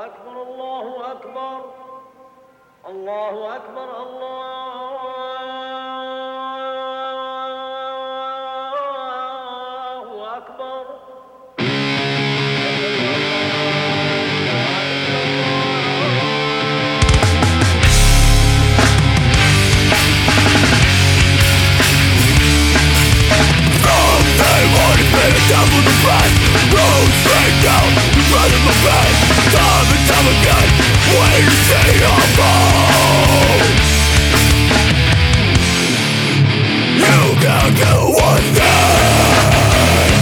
أكبر الله أكبر الله أكبر الله أكبر. Down for the fight, roll straight down the front of my back. Time and time again, wait to see your fall. You can't do one thing.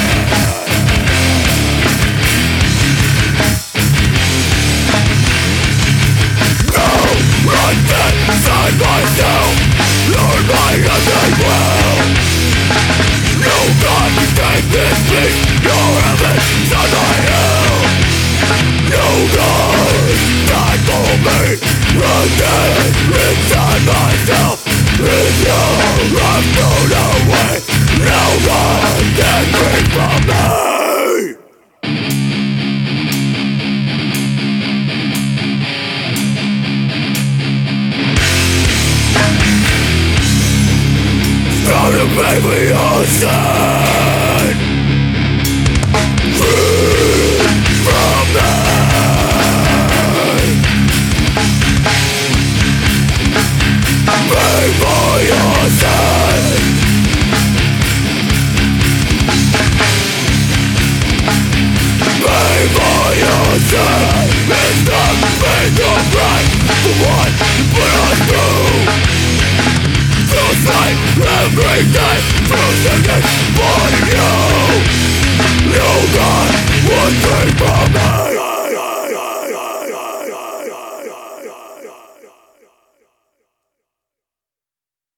No, run that side myself. Learn my as well. No God can take this beast. Your heaven, not my hell. No God died for me. Run dead inside myself. With you, I'm thrown away. No one can bring from me. Try to make me understand. Free from me. Pay for your sin. Pay for your sin. It's not made of right for what you put us through. Feels like every day, feels like it's for you. No God would take from me.